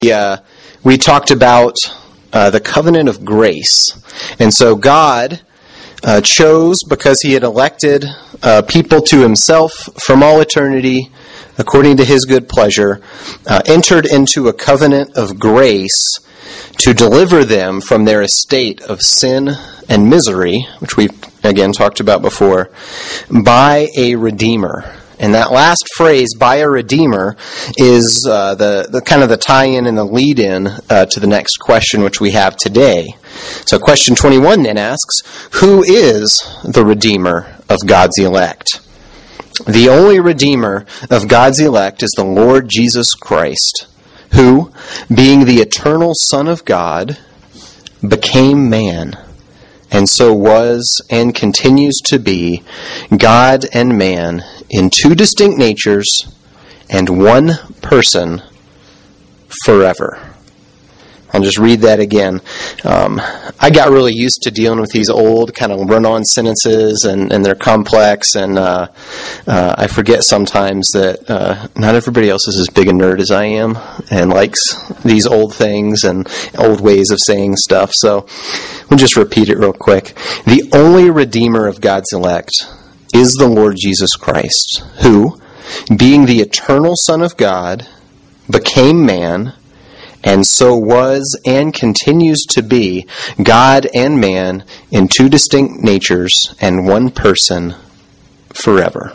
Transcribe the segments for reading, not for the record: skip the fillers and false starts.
we talked about the covenant of grace. And so God chose, because he had elected people to himself from all eternity, according to his good pleasure, entered into a covenant of grace to deliver them from their estate of sin and misery, which we've again talked about before, by a Redeemer. And that last phrase, by a Redeemer, is the kind of the tie-in and the lead-in to the next question which we have today. So question 21 then asks, who is the Redeemer of God's elect? The only Redeemer of God's elect is the Lord Jesus Christ, who, being the eternal Son of God, became man, and so was and continues to be God and man in two distinct natures and one person forever. I'll just read that again. I got really used to dealing with these old kind of run-on sentences, and they're complex, and I forget sometimes that not everybody else is as big a nerd as I am and likes these old things and old ways of saying stuff. So we'll just repeat it real quick. The only Redeemer of God's elect is the Lord Jesus Christ, who, being the eternal Son of God, became man, and so was and continues to be God and man in two distinct natures and one person forever.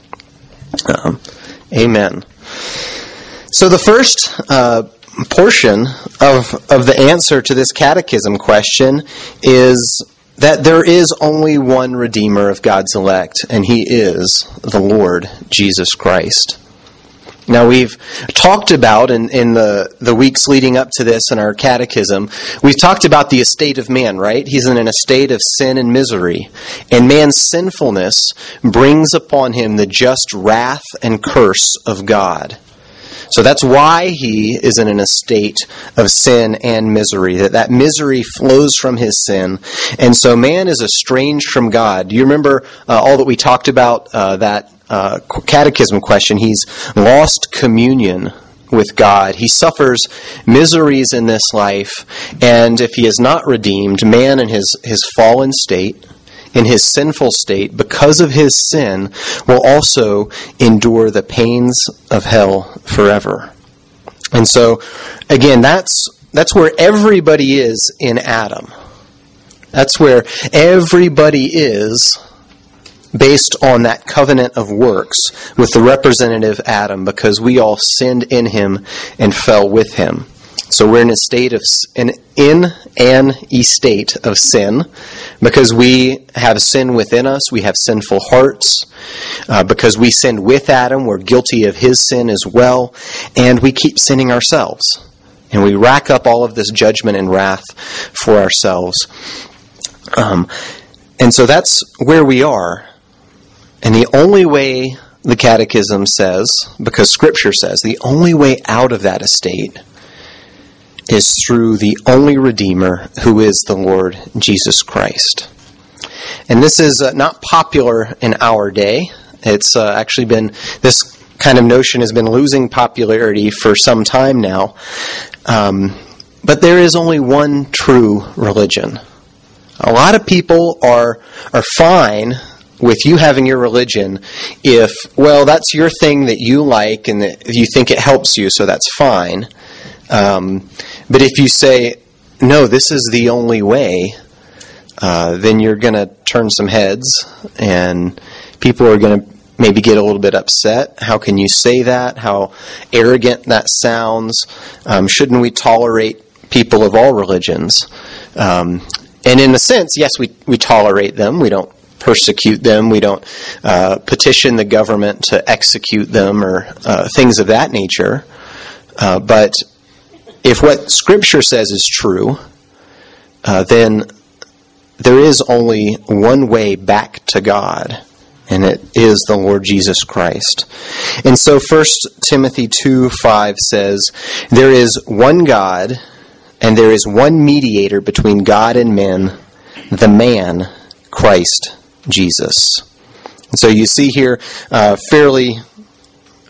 Amen. So the first portion of the answer to this catechism question is that there is only one Redeemer of God's elect, and he is the Lord Jesus Christ. Now, we've talked about, in the weeks leading up to this in our catechism, we've talked about the estate of man, right? He's in an estate of sin and misery. And man's sinfulness brings upon him the just wrath and curse of God. So that's why he is in an estate of sin and misery, that misery flows from his sin. And so man is estranged from God. Do you remember all that we talked about, that catechism question? He's lost communion with God. He suffers miseries in this life, and if he is not redeemed, man in his fallen state, in his sinful state, because of his sin, will also endure the pains of hell forever. And so, again, that's where everybody is in Adam. That's where everybody is based on that covenant of works with the representative Adam, because we all sinned in him and fell with him. So we're in an estate of sin, because we have sin within us. We have sinful hearts. Because we sinned with Adam, we're guilty of his sin as well. And we keep sinning ourselves. And we rack up all of this judgment and wrath for ourselves. And so that's where we are. And the only way, the Catechism says, because Scripture says, the only way out of that estate is through the only Redeemer, who is the Lord Jesus Christ. And this is not popular in our day. It's actually been, this kind of notion has been losing popularity for some time now. But there is only one true religion. A lot of people are fine with you having your religion if, well, that's your thing that you like and that you think it helps you, so that's fine. But if you say, no, this is the only way, then you're going to turn some heads, and people are going to maybe get a little bit upset. How can you say that? How arrogant that sounds. Shouldn't we tolerate people of all religions? And in a sense, yes, we tolerate them. We don't persecute them. We don't petition the government to execute them or things of that nature. But if what Scripture says is true, then there is only one way back to God, and it is the Lord Jesus Christ. And so 1 Timothy 2:5 says, there is one God, and there is one mediator between God and men, the man, Christ Jesus. And so you see here fairly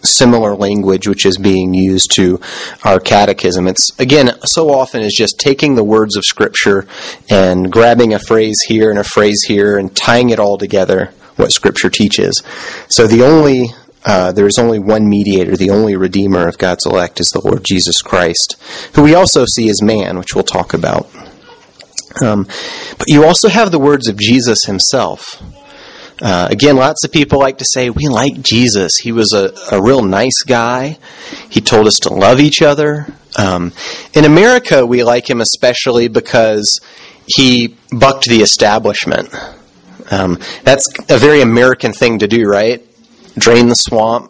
similar language which is being used to our catechism. It's, again, so often is just taking the words of Scripture and grabbing a phrase here and a phrase here and tying it all together, what Scripture teaches. So there is only one mediator, the only Redeemer of God's elect is the Lord Jesus Christ, who we also see as man, which we'll talk about. But you also have the words of Jesus himself. Again, lots of people like to say, we like Jesus. He was a real nice guy. He told us to love each other. In America, we like him especially because he bucked the establishment. That's a very American thing to do, right? Drain the swamp.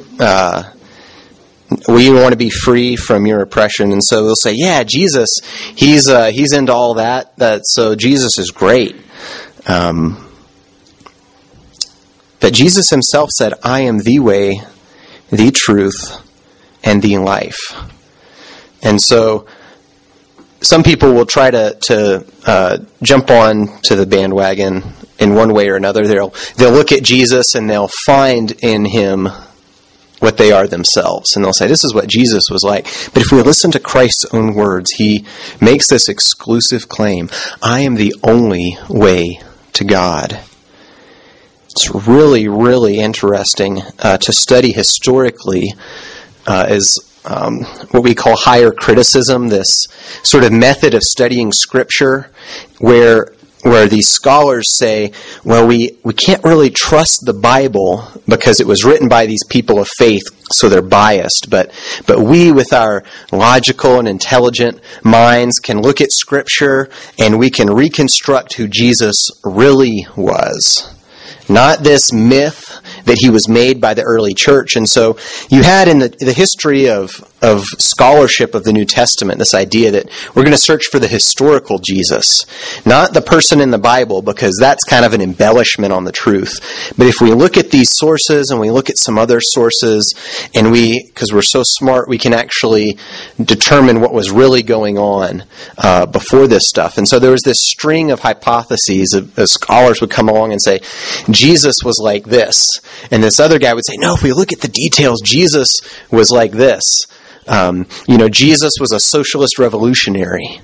We want to be free from your oppression, and so we'll say, "Yeah, Jesus, he's into all that. So Jesus is great." But Jesus himself said, "I am the way, the truth, and the life." And so some people will try to jump on to the bandwagon in one way or another. They'll look at Jesus and they'll find in him what they are themselves. And they'll say, this is what Jesus was like. But if we listen to Christ's own words, he makes this exclusive claim, I am the only way to God. It's really, really interesting to study historically as what we call higher criticism, this sort of method of studying Scripture where these scholars say, well, we can't really trust the Bible because it was written by these people of faith, so they're biased. But we, with our logical and intelligent minds, can look at Scripture and we can reconstruct who Jesus really was. Not this myth that he was made by the early church. And so you had in the history of scholarship of the New Testament this idea that we're going to search for the historical Jesus, not the person in the Bible, because that's kind of an embellishment on the truth. But if we look at these sources and we look at some other sources, and because we're so smart, we can actually determine what was really going on before this stuff. And so there was this string of hypotheses. Scholars would come along and say, Jesus was like this. And this other guy would say, no, if we look at the details, Jesus was like this. Jesus was a socialist revolutionary.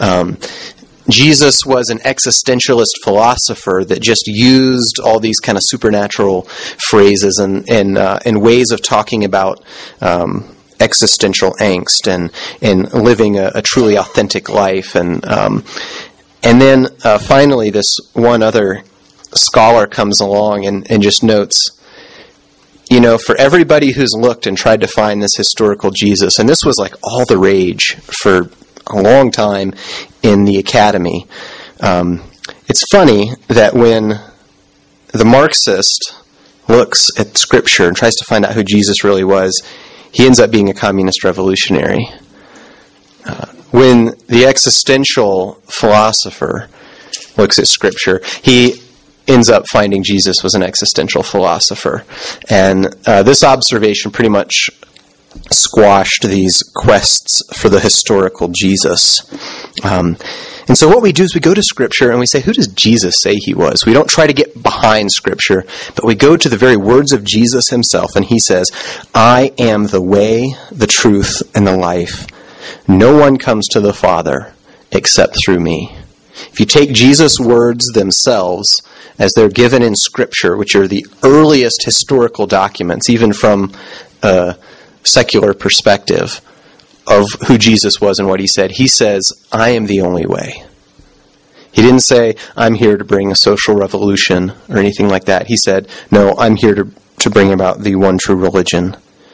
Jesus was an existentialist philosopher that just used all these kind of supernatural phrases and ways of talking about existential angst and living a truly authentic life. And then finally, this one other scholar comes along and just notes, for everybody who's looked and tried to find this historical Jesus, and this was like all the rage for a long time in the academy. It's funny that when the Marxist looks at Scripture and tries to find out who Jesus really was, he ends up being a communist revolutionary. When the existential philosopher looks at Scripture, he ends up finding Jesus was an existential philosopher. And this observation pretty much squashed these quests for the historical Jesus. And so what we do is we go to Scripture and we say, who does Jesus say he was? We don't try to get behind Scripture, but we go to the very words of Jesus himself, and he says, I am the way, the truth, and the life. No one comes to the Father except through me. If you take Jesus' words themselves as they're given in Scripture, which are the earliest historical documents, even from a secular perspective of who Jesus was and what he says, I am the only way. He didn't say, I'm here to bring a social revolution or anything like that. He said, no, I'm here to bring about the one true religion.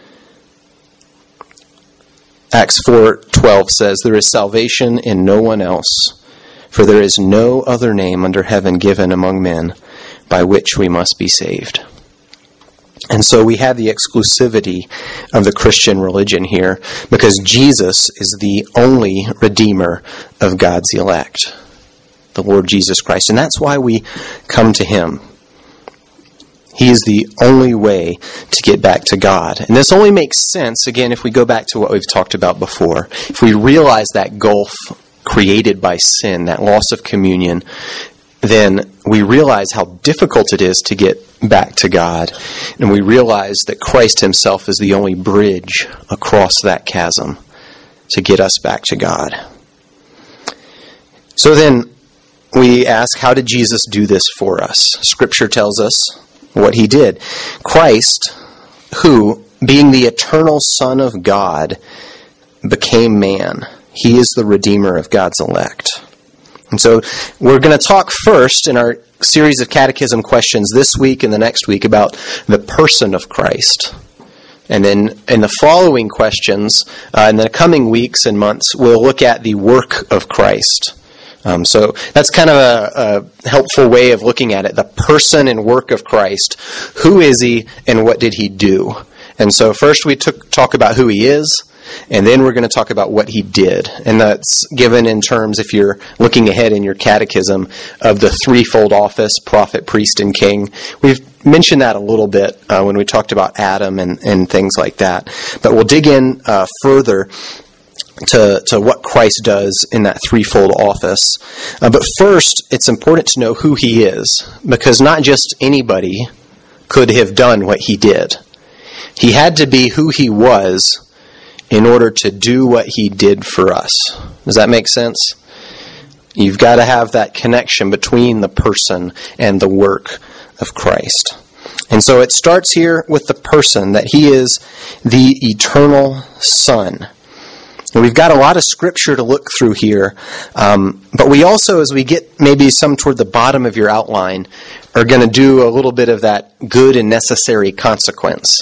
Acts 4:12 says, there is salvation in no one else, for there is no other name under heaven given among men by which we must be saved. And so we have the exclusivity of the Christian religion here because Jesus is the only Redeemer of God's elect, the Lord Jesus Christ. And that's why we come to him. He is the only way to get back to God. And this only makes sense, again, if we go back to what we've talked about before. If we realize that gulf created by sin, that loss of communion, then we realize how difficult it is to get back to God. And we realize that Christ himself is the only bridge across that chasm to get us back to God. So then we ask, how did Jesus do this for us? Scripture tells us what he did. Christ, who, being the eternal Son of God, became man. He is the Redeemer of God's elect. And so we're going to talk first in our series of catechism questions this week and the next week about the person of Christ. And then in the following questions, in the coming weeks and months, we'll look at the work of Christ. So that's kind of a helpful way of looking at it, the person and work of Christ. Who is he and what did he do? And so first we talk about who he is, and then we're going to talk about what he did. And that's given in terms, if you're looking ahead in your catechism, of the threefold office, prophet, priest, and king. We've mentioned that a little bit when we talked about Adam and things like that. But we'll dig in further to what Christ does in that threefold office. But first, it's important to know who he is, because not just anybody could have done what he did. He had to be who he was in order to do what he did for us. Does that make sense? You've got to have that connection between the person and the work of Christ. And so it starts here with the person, that he is the eternal Son. And we've got a lot of scripture to look through here, but we also, as we get maybe some toward the bottom of your outline, are going to do a little bit of that good and necessary consequence.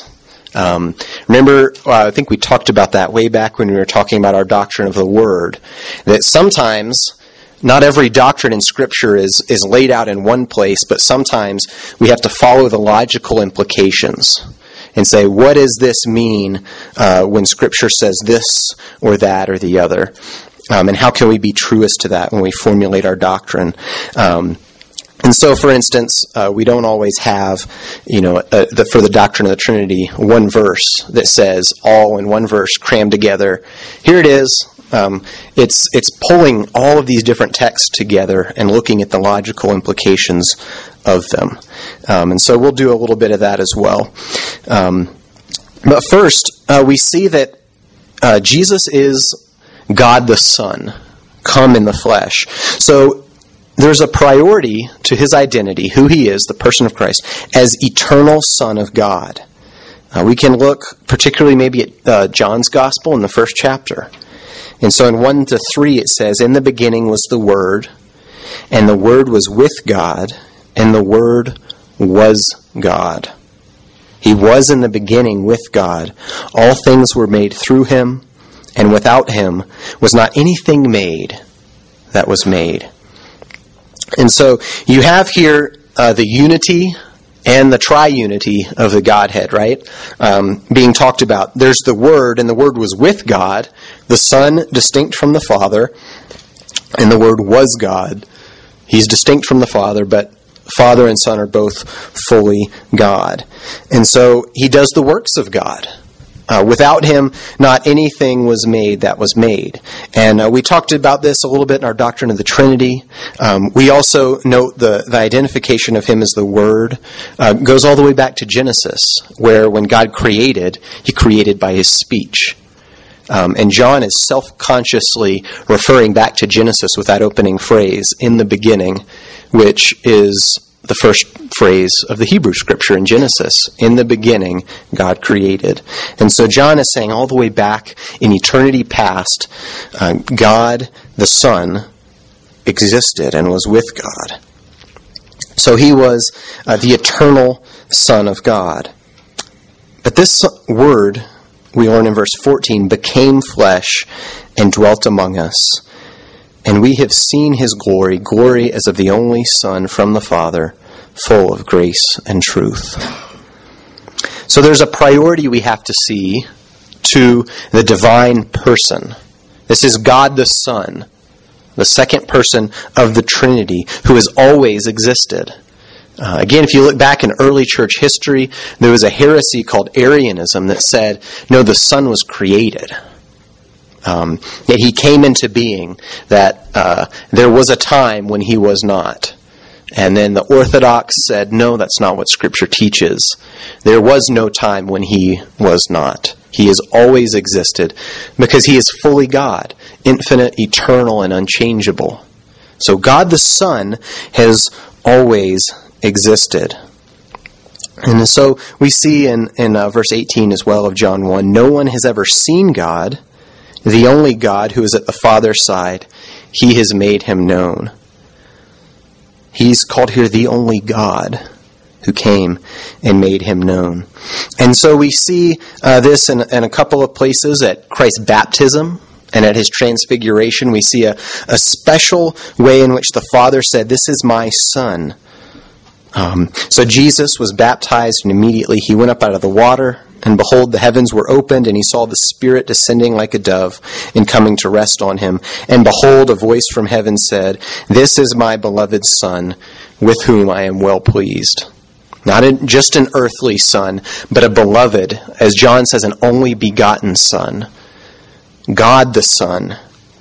Remember, I think we talked about that way back when we were talking about our doctrine of the Word, that sometimes not every doctrine in Scripture is laid out in one place, but sometimes we have to follow the logical implications and say, what does this mean when Scripture says this or that or the other? And how can we be truest to that when we formulate our doctrine? And so, for instance, we don't always have, for the doctrine of the Trinity, one verse that says all in one verse crammed together. Here it is. It's pulling all of these different texts together and looking at the logical implications of them. And so we'll do a little bit of that as well. But first, we see that Jesus is God the Son, come in the flesh. So there's a priority to his identity, who he is, the person of Christ, as eternal Son of God. We can look particularly maybe at John's Gospel in the first chapter. And so in 1-3 it says, "In the beginning was the Word, and the Word was with God, and the Word was God. He was in the beginning with God. All things were made through him, and without him was not anything made that was made." And so you have here the unity and the triunity of the Godhead, right? Being talked about. There's the Word, and the Word was with God, the Son distinct from the Father, and the Word was God. He's distinct from the Father, but Father and Son are both fully God. And so he does the works of God. Without him, not anything was made that was made. And we talked about this a little bit in our doctrine of the Trinity. We also note the identification of him as the Word. Goes all the way back to Genesis, where when God created, he created by his speech. And John is self-consciously referring back to Genesis with that opening phrase, "in the beginning," which is the first phrase of the Hebrew Scripture in Genesis. In the beginning, God created. And so John is saying all the way back in eternity past, God the Son existed and was with God. So he was the eternal Son of God. But this Word, we learn in verse 14, became flesh and dwelt among us. And we have seen his glory, glory as of the only Son from the Father, full of grace and truth. So there's a priority we have to see to the divine person. This is God the Son, the second person of the Trinity, who has always existed. Again, if you look back in early church history, there was a heresy called Arianism that said, no, the Son was created. That he came into being, that there was a time when he was not. And then the Orthodox said, no, that's not what Scripture teaches. There was no time when he was not. He has always existed because he is fully God, infinite, eternal, and unchangeable. So God the Son has always existed. And so we see in verse 18 as well of John 1, no one has ever seen God, the only God who is at the Father's side. He has made him known. He's called here the only God who came and made him known. And so we see this in a couple of places at Christ's baptism and at his transfiguration. We see a special way in which the Father said, "This is my Son." So Jesus was baptized, and immediately he went up out of the water, and behold, the heavens were opened, and he saw the Spirit descending like a dove and coming to rest on him. And behold, a voice from heaven said, "This is my beloved Son, with whom I am well pleased." Not just an earthly son, but a beloved, as John says, an only begotten Son. God the Son.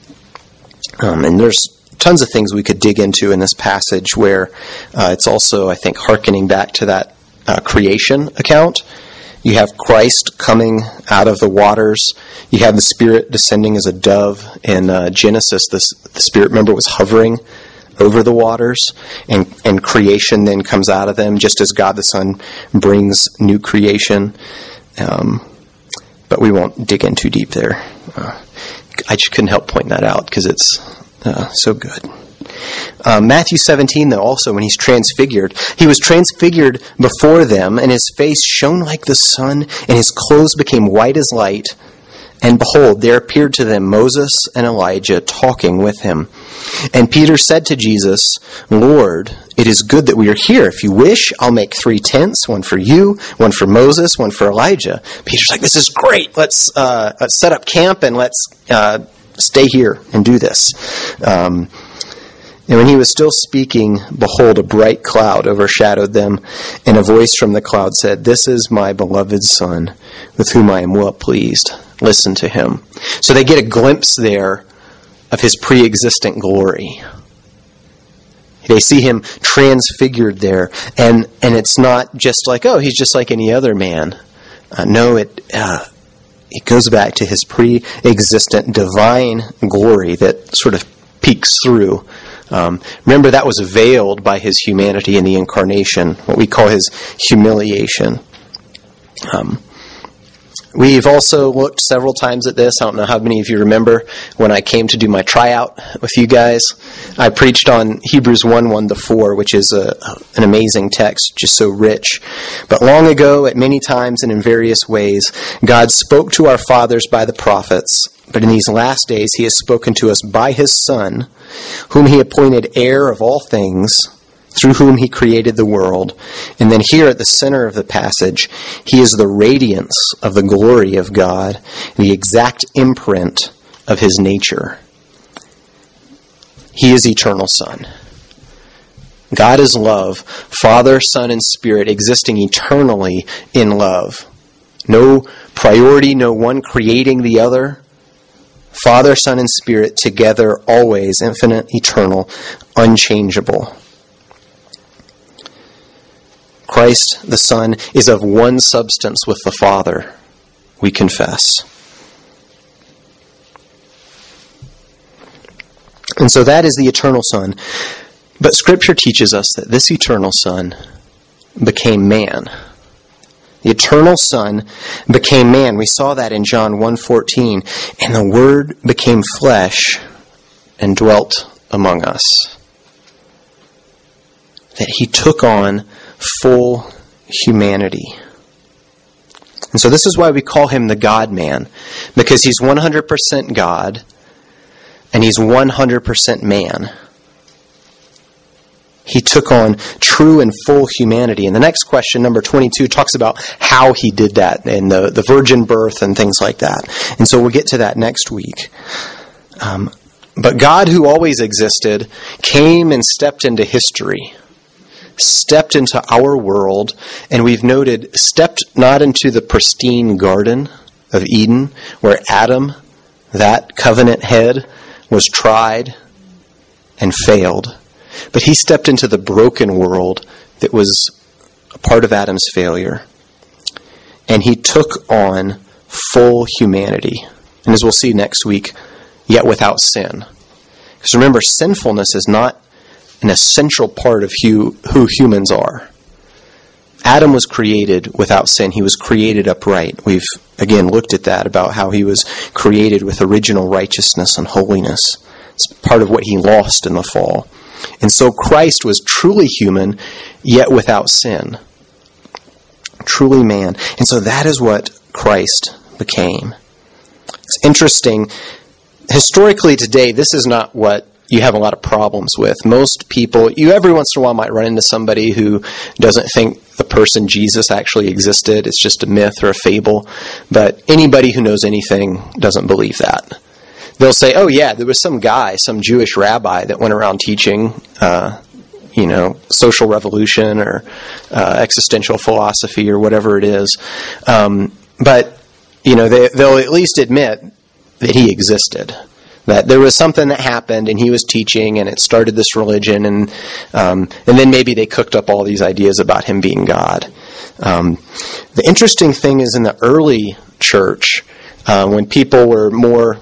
And there's tons of things we could dig into in this passage where it's also, I think, hearkening back to that creation account. You have Christ coming out of the waters. You have the Spirit descending as a dove. In Genesis, the Spirit, remember, was hovering over the waters, and creation then comes out of them, just as God the Son brings new creation. But we won't dig in too deep there. I just couldn't help pointing that out because it's so good. Matthew 17, though, also when he's transfigured, he was transfigured before them, and his face shone like the sun, and his clothes became white as light. And behold, there appeared to them Moses and Elijah talking with him. And Peter said to Jesus, "Lord, it is good that we are here. If you wish, I'll make 3 tents, one for you, one for Moses, one for Elijah." Peter's like, "This is great. Let's set up camp and let's stay here and do this." And when he was still speaking, behold, a bright cloud overshadowed them, and a voice from the cloud said, "This is my beloved Son, with whom I am well pleased. Listen to him." So they get a glimpse there of his pre-existent glory. They see him transfigured there, and it's not just like, oh, he's just like any other man. No, it goes back to his pre-existent divine glory that sort of peeks through. Remember, that was veiled by his humanity in the incarnation, what we call his humiliation. We've also looked several times at this. I don't know how many of you remember when I came to do my tryout with you guys. I preached on Hebrews 1:1-4, which is an amazing text, just so rich. But long ago, at many times and in various ways, God spoke to our fathers by the prophets. But in these last days, he has spoken to us by his Son, whom he appointed heir of all things, through whom he created the world. And then here at the center of the passage, he is the radiance of the glory of God, the exact imprint of his nature. He is eternal Son. God is love, Father, Son, and Spirit existing eternally in love. No priority, no one creating the other. Father, Son, and Spirit together, always, infinite, eternal, unchangeable. Christ, the Son, is of one substance with the Father, we confess. And so that is the eternal Son. But Scripture teaches us that this eternal Son became man. The eternal Son became man. We saw that in John 1:14. And the Word became flesh and dwelt among us. That he took on full humanity. And so this is why we call him the God-man. Because he's 100% God and he's 100% man. He took on true and full humanity. And the next question, number 22, talks about how he did that and the virgin birth and things like that. And so we'll get to that next week. But God, who always existed, came and stepped into history, stepped into our world, and we've noted, stepped not into the pristine Garden of Eden, where Adam, that covenant head, was tried and failed. But he stepped into the broken world that was a part of Adam's failure. And he took on full humanity. And as we'll see next week, yet without sin. Because remember, sinfulness is not an essential part of who humans are. Adam was created without sin. He was created upright. We've, again, looked at that, about how he was created with original righteousness and holiness. It's part of what he lost in the fall. And so Christ was truly human, yet without sin. Truly man. And so that is what Christ became. It's interesting. Historically today, this is not what you have a lot of problems with. Most people, you every once in a while might run into somebody who doesn't think the person Jesus actually existed. It's just a myth or a fable. But anybody who knows anything doesn't believe that. They'll say, oh yeah, there was some guy, some Jewish rabbi that went around teaching, social revolution or existential philosophy or whatever it is. But they'll at least admit that he existed. That there was something that happened, and he was teaching, and it started this religion, and then maybe they cooked up all these ideas about him being God. The interesting thing is, in the early church, when people were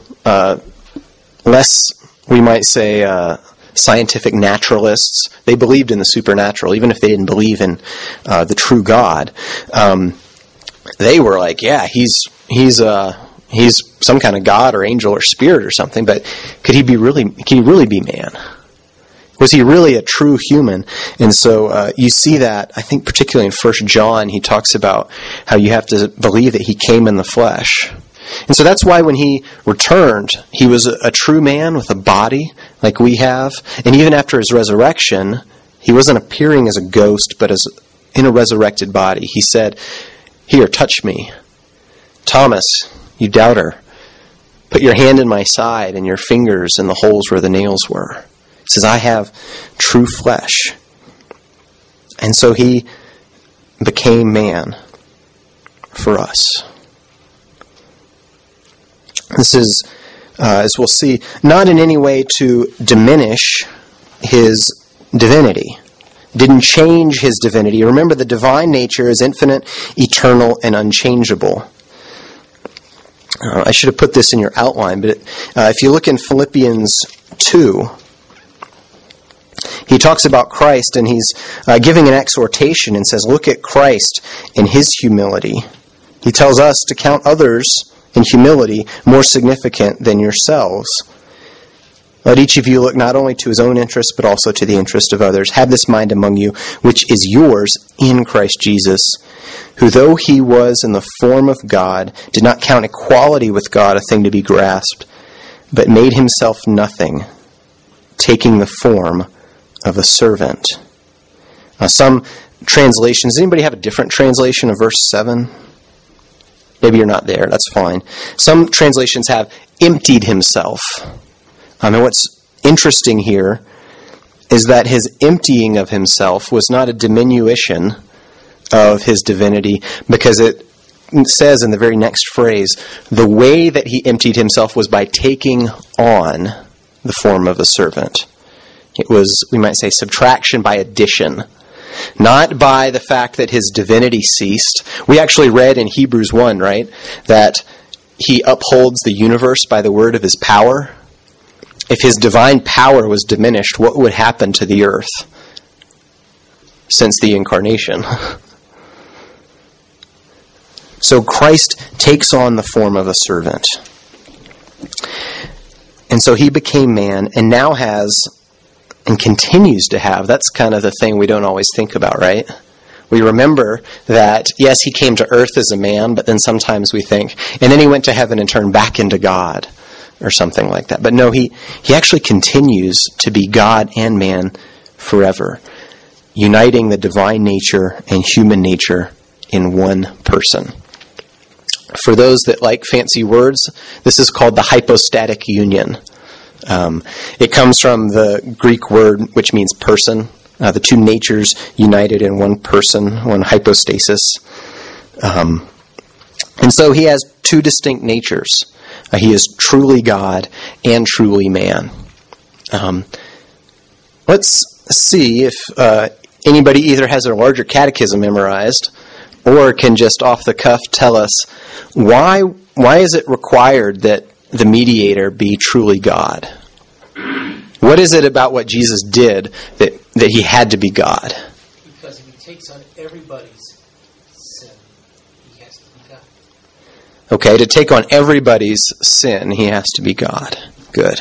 less, we might say, scientific naturalists, they believed in the supernatural, even if they didn't believe in the true God. They were like, yeah, he's some kind of god or angel or spirit or something, but can he really be man? Was he really a true human? And so you see that, I think particularly in 1 John, he talks about how you have to believe that he came in the flesh. And so that's why when he returned, he was a true man with a body like we have. And even after his resurrection, he wasn't appearing as a ghost, but as in a resurrected body. He said, "Here, touch me. Thomas, you doubter, put your hand in my side and your fingers in the holes where the nails were." He says, I have true flesh. And so he became man for us. This is, as we'll see, not in any way to diminish his divinity. Didn't change his divinity. Remember, the divine nature is infinite, eternal, and unchangeable. I should have put this in your outline, but if you look in Philippians 2, he talks about Christ, and he's giving an exhortation and says, look at Christ in his humility. He tells us to count others in humility more significant than yourselves. Let each of you look not only to his own interest, but also to the interest of others. Have this mind among you, which is yours in Christ Jesus, who though he was in the form of God, did not count equality with God a thing to be grasped, but made himself nothing, taking the form of a servant. Some translations, does anybody have a different translation of verse 7? Maybe you're not there, that's fine. Some translations have emptied himself. And what's interesting here is that his emptying of himself was not a diminution of his divinity, because it says in the very next phrase, the way that he emptied himself was by taking on the form of a servant. It was, we might say, subtraction by addition, not by the fact that his divinity ceased. We actually read in Hebrews 1, right, that he upholds the universe by the word of his power. If his divine power was diminished, what would happen to the earth since the incarnation? So Christ takes on the form of a servant. And so he became man and now has and continues to have. That's kind of the thing we don't always think about, right? We remember that, yes, he came to earth as a man, but then sometimes we think, and then he went to heaven and turned back into God, or something like that. But no, he actually continues to be God and man forever, uniting the divine nature and human nature in one person. For those that like fancy words, this is called the hypostatic union. It comes from the Greek word which means person. The two natures united in one person, one hypostasis. And so he has two distinct natures. He is truly God and truly man. Let's see if anybody either has a larger catechism memorized or can just off the cuff tell us why is it required that the mediator be truly God? What is it about what Jesus did that he had to be God? Because if he takes on everybody's sin, he has to be God. Okay, to take on everybody's sin, he has to be God. Good.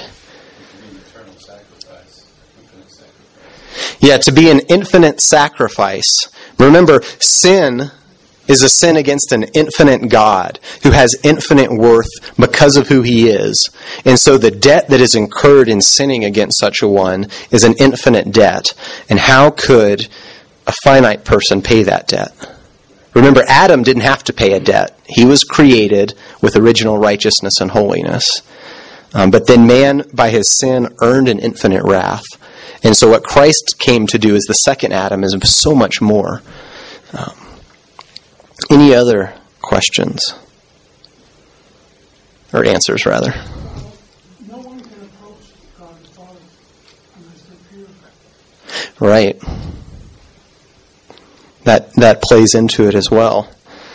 Yeah, to be an infinite sacrifice. Remember, sin is a sin against an infinite God who has infinite worth because of who he is. And so the debt that is incurred in sinning against such a one is an infinite debt. And how could a finite person pay that debt? Remember, Adam didn't have to pay a debt. He was created with original righteousness and holiness. But then man, by his sin, earned an infinite wrath. And so what Christ came to do as the second Adam is so much more. Any other questions? Or answers, rather? No one can approach God the Father unless they're purified. Right. That plays into it as well.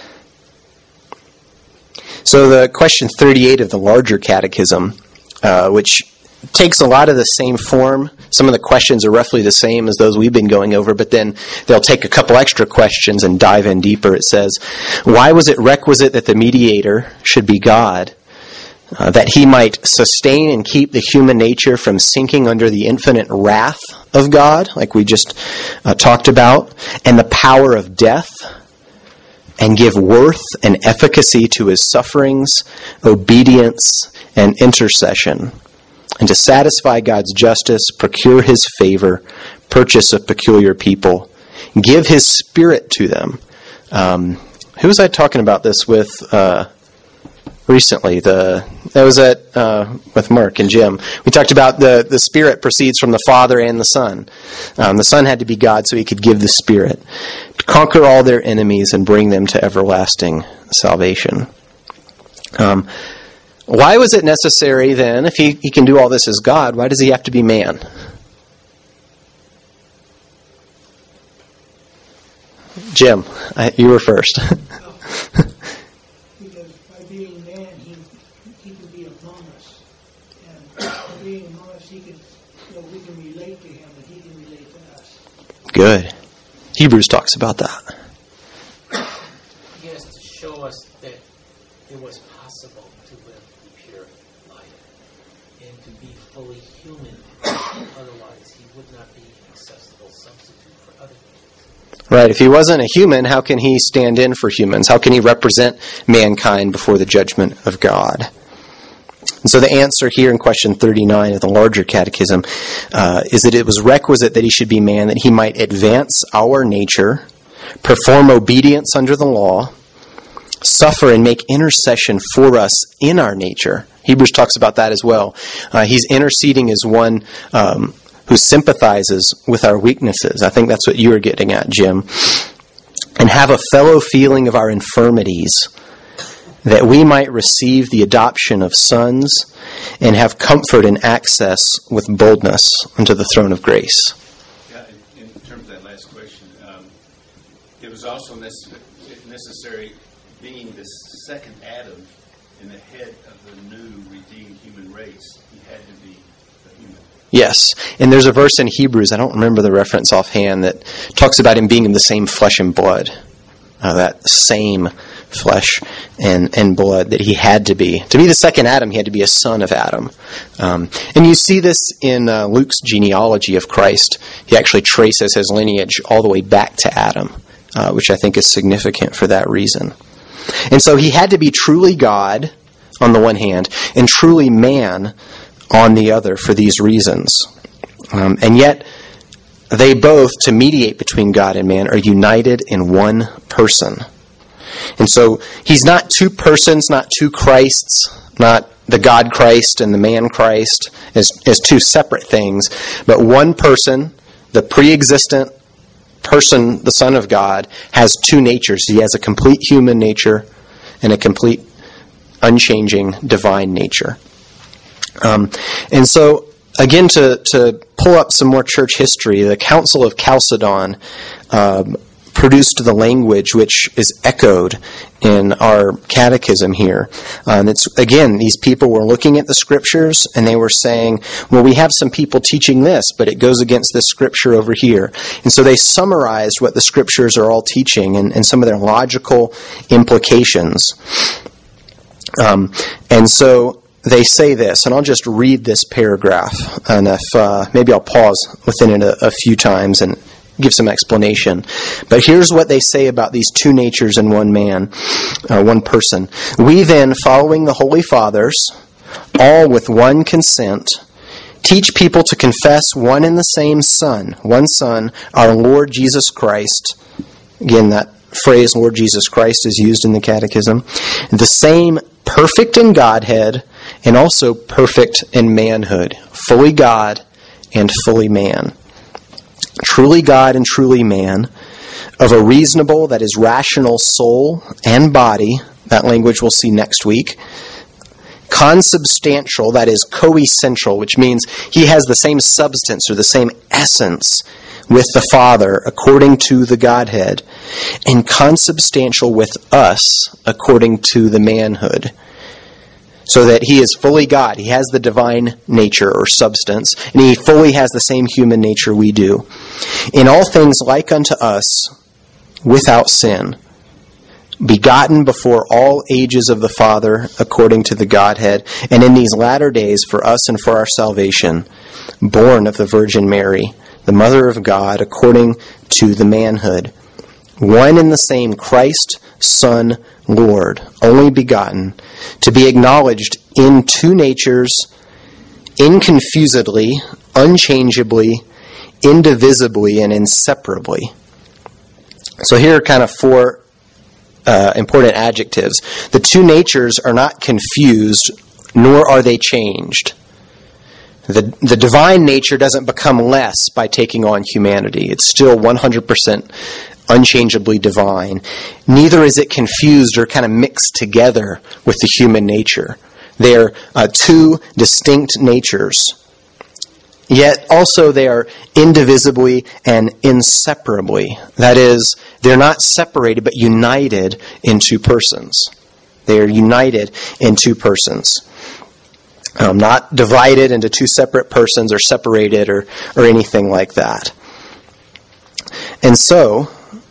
So the question 38 of the larger catechism, which takes a lot of the same form. Some of the questions are roughly the same as those we've been going over, but then they'll take a couple extra questions and dive in deeper. It says, why was it requisite that the mediator should be God? That he might sustain and keep the human nature from sinking under the infinite wrath of God, like we just talked about, and the power of death, and give worth and efficacy to his sufferings, obedience, and intercession, and to satisfy God's justice, procure his favor, purchase a peculiar people, give his Spirit to them. Who was I talking about this with recently? That was with Mark and Jim. We talked about the Spirit proceeds from the Father and the Son. The Son had to be God so he could give the Spirit to conquer all their enemies and bring them to everlasting salvation. Why was it necessary then, if he can do all this as God, why does he have to be man? Jim, you were first. Because by being man, he can be among us. And by being among us, we can relate to him, and he can relate to us. Good. Hebrews talks about that. He has to show us that it was possible to live a pure life and to be fully human. Otherwise, he would not be an accessible substitute for other things. Right. If he wasn't a human, how can he stand in for humans? How can he represent mankind before the judgment of God? And so the answer here in question 39 of the larger catechism is that it was requisite that he should be man, that he might advance our nature, perform obedience under the law, suffer and make intercession for us in our nature. Hebrews talks about that as well. He's interceding as one who sympathizes with our weaknesses. I think that's what you were getting at, Jim. And have a fellow feeling of our infirmities, that we might receive the adoption of sons and have comfort and access with boldness unto the throne of grace. Yeah, in terms of that last question, it was also necessary, being the second Adam in the head of the new redeemed human race, he had to be a human. Yes, and there's a verse in Hebrews, I don't remember the reference offhand, that talks about him being in the same flesh and blood. That same flesh and blood that he had to be. To be the second Adam, he had to be a son of Adam. And you see this in Luke's genealogy of Christ. He actually traces his lineage all the way back to Adam, which I think is significant for that reason. And so he had to be truly God on the one hand and truly man on the other for these reasons. And yet, they both, to mediate between God and man, are united in one person. And so he's not two persons, not two Christs, not the God Christ and the man Christ as two separate things, but one person, the pre-existent person, the Son of God, has two natures. He has a complete human nature and a complete unchanging divine nature. And so again, to pull up some more church history, the Council of Chalcedon produced the language which is echoed in our catechism here. It's again, these people were looking at the scriptures and they were saying, well, we have some people teaching this, but it goes against this scripture over here. And so they summarized what the scriptures are all teaching and some of their logical implications. And so they say this, and I'll just read this paragraph, and if maybe I'll pause within it a few times and give some explanation. But here's what they say about these two natures in one man, one person. We then, following the Holy Fathers, all with one consent, teach people to confess one and the same Son, one Son, our Lord Jesus Christ. Again, that phrase, Lord Jesus Christ, is used in the Catechism. The same perfect in Godhead and also perfect in manhood, fully God and fully man. Truly God and truly man, of a reasonable, that is rational soul and body, that language we'll see next week. Consubstantial, that is coessential, which means he has the same substance or the same essence with the Father according to the Godhead, and consubstantial with us according to the manhood. So that he is fully God. He has the divine nature or substance, and he fully has the same human nature we do. In all things like unto us, without sin, begotten before all ages of the Father, according to the Godhead, and in these latter days for us and for our salvation, born of the Virgin Mary, the Mother of God, according to the manhood, one and the same Christ, Son, Lord, only begotten, to be acknowledged in two natures, inconfusedly, unchangeably, indivisibly, and inseparably. So here are kind of four important adjectives. The two natures are not confused, nor are they changed. The divine nature doesn't become less by taking on humanity. It's still 100% unchangeably divine. Neither is it confused or kind of mixed together with the human nature. They're two distinct natures. Yet also they are indivisibly and inseparably. That is, they're not separated but united in two persons. They are united in two persons. Not divided into two separate persons or separated or anything like that. And so,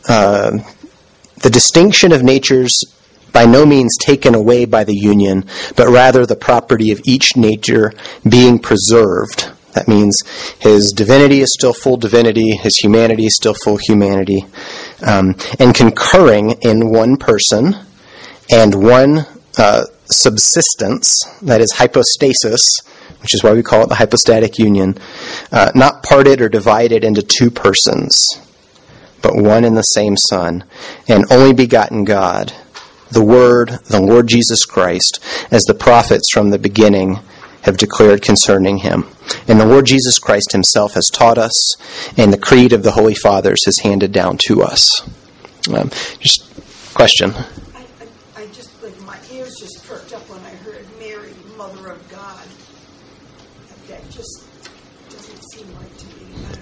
the distinction of natures by no means taken away by the union, but rather the property of each nature being preserved. That means his divinity is still full divinity, his humanity is still full humanity, and concurring in one person and one subsistence, that is hypostasis, which is why we call it the hypostatic union, not parted or divided into two persons, but one and the same Son, and only begotten God, the Word, the Lord Jesus Christ, as the prophets from the beginning have declared concerning him. And the Lord Jesus Christ himself has taught us, and the creed of the Holy Fathers has handed down to us. Just question. I just, like, my ears just perked up when I heard Mary, Mother of God. That just doesn't seem right to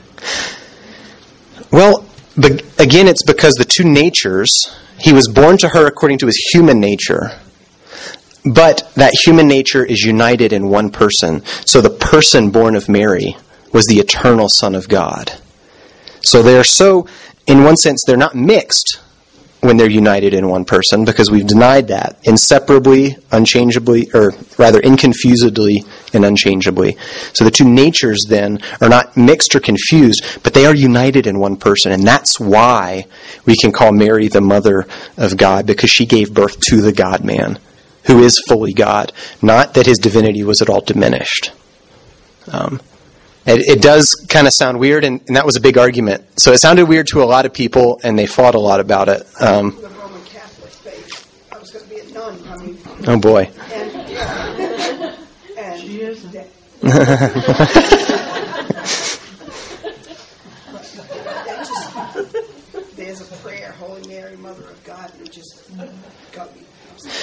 me. Well, again, it's because the two natures, he was born to her according to his human nature, but that human nature is united in one person. So the person born of Mary was the eternal Son of God. So they're so, in one sense, they're not mixed when they're united in one person, because we've denied that. Inseparably, unchangeably, or rather inconfusedly and unchangeably. So the two natures then are not mixed or confused, but they are united in one person. And that's why we can call Mary the Mother of God, because she gave birth to the God-man, who is fully God. Not that his divinity was at all diminished. It does kind of sound weird, and that was a big argument. So it sounded weird to a lot of people, and they fought a lot about it. The Roman Catholic faith. I was going to be a nun. I mean, oh boy. And She is. there's a prayer, Holy Mary, Mother of God, and it just got me.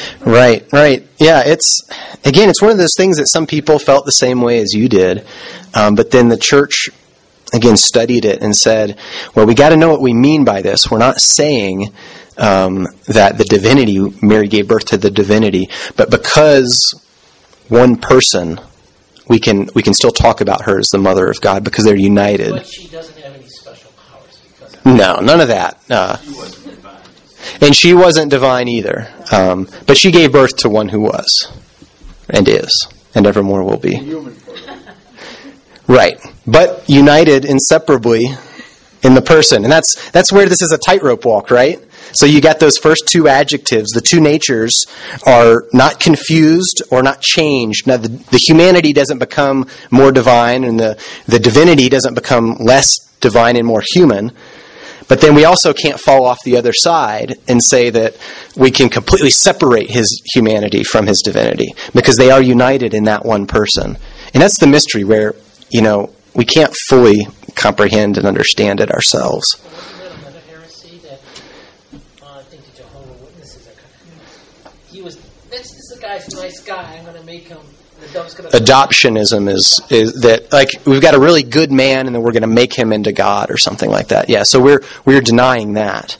Right. Yeah, it's one of those things that some people felt the same way as you did. But then the church, again, studied it and said, well, we got to know what we mean by this. We're not saying that the divinity, Mary gave birth to the divinity, but because one person, we can still talk about her as the mother of God because they're united. But she doesn't have any special powers because of that. No, none of that. She wasn't divine. And she wasn't divine either. But she gave birth to one who was, and is, and evermore will be. Right. But united inseparably in the person. And that's where this is a tightrope walk, right? So you got those first two adjectives. The two natures are not confused or not changed. Now, the humanity doesn't become more divine, and the divinity doesn't become less divine and more human. But then we also can't fall off the other side and say that we can completely separate his humanity from his divinity, because they are united in that one person. And that's the mystery where, we can't fully comprehend and understand it ourselves. Wasn't that another heresy that I think the Jehovah's Witnesses are this is a guy's a nice guy, I'm going to make him, the dove's going to... Adoptionism is that, like, we've got a really good man and then we're going to make him into God or something like that. Yeah, so we're denying that.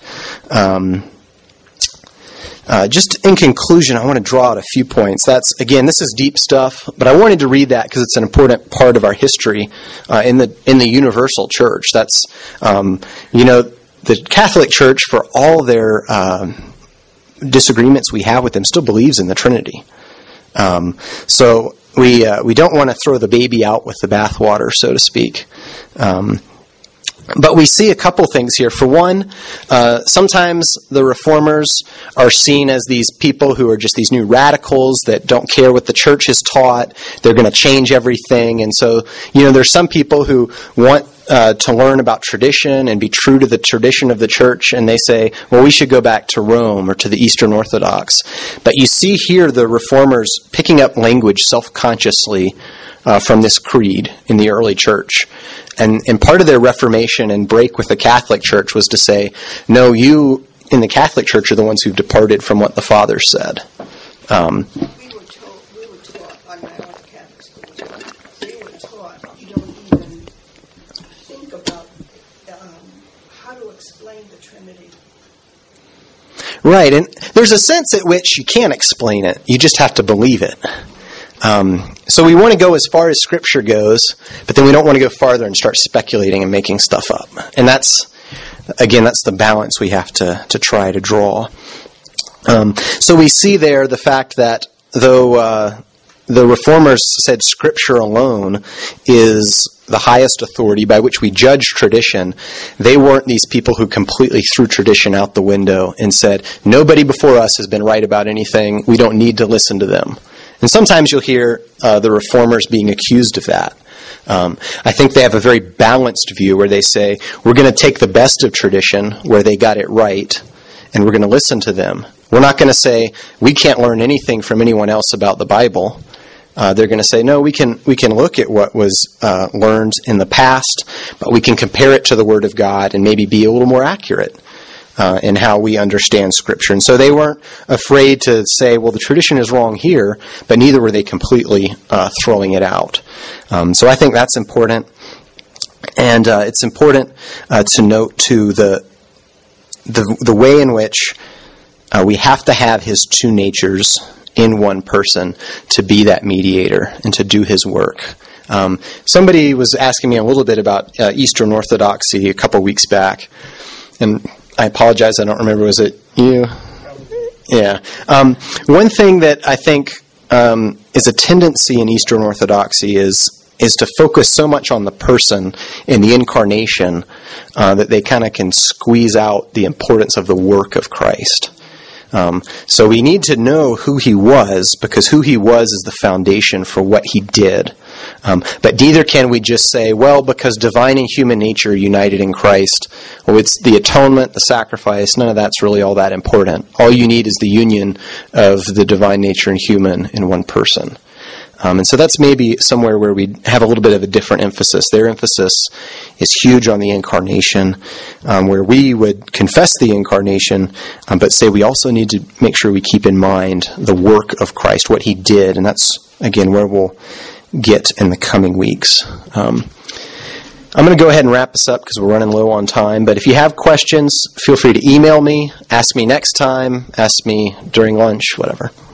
Just in conclusion, I want to draw out a few points. This is deep stuff, but I wanted to read that because it's an important part of our history in the universal church. That's, the Catholic Church, for all their disagreements we have with them, still believes in the Trinity. So we don't want to throw the baby out with the bathwater, so to speak. But we see a couple things here. For one, sometimes the reformers are seen as these people who are just these new radicals that don't care what the church has taught. They're going to change everything. And so, there's some people who want to learn about tradition and be true to the tradition of the church, and they say, well, we should go back to Rome or to the Eastern Orthodox. But you see here the reformers picking up language self-consciously from this creed in the early church. And part of their reformation and break with the Catholic Church was to say, no, you in the Catholic Church are the ones who've departed from what the Fathers said. We were taught, I went to Catholic school, we were taught you don't even think about how to explain the Trinity. Right, and there's a sense at which you can't explain it. You just have to believe it. So we want to go as far as Scripture goes, but then we don't want to go farther and start speculating and making stuff up. And that's the balance we have to try to draw. So we see there the fact that though the Reformers said Scripture alone is the highest authority by which we judge tradition, they weren't these people who completely threw tradition out the window and said, nobody before us has been right about anything, we don't need to listen to them. And sometimes you'll hear the Reformers being accused of that. I think they have a very balanced view where they say, we're going to take the best of tradition where they got it right, and we're going to listen to them. We're not going to say, we can't learn anything from anyone else about the Bible. They're going to say, no, we can look at what was learned in the past, but we can compare it to the Word of God and maybe be a little more accurate in how we understand Scripture. And so they weren't afraid to say, well, the tradition is wrong here, but neither were they completely throwing it out. So I think that's important. And it's important to note, too, the way in which we have to have His two natures in one person to be that mediator and to do His work. Somebody was asking me a little bit about Eastern Orthodoxy a couple weeks back, and I apologize, I don't remember, was it you? Yeah. One thing that I think is a tendency in Eastern Orthodoxy is to focus so much on the person in the incarnation that they kind of can squeeze out the importance of the work of Christ. So we need to know who He was, because who He was is the foundation for what He did. But neither can we just say, well, because divine and human nature are united in Christ, well, it's the atonement, the sacrifice, none of that's really all that important. All you need is the union of the divine nature and human in one person. And so that's maybe somewhere where we have a little bit of a different emphasis. Their emphasis is huge on the incarnation, where we would confess the incarnation, but say we also need to make sure we keep in mind the work of Christ, what He did. And that's, again, where we'll get in the coming weeks. I'm going to go ahead and wrap this up because we're running low on time. But if you have questions, feel free to email me, ask me next time, ask me during lunch, whatever.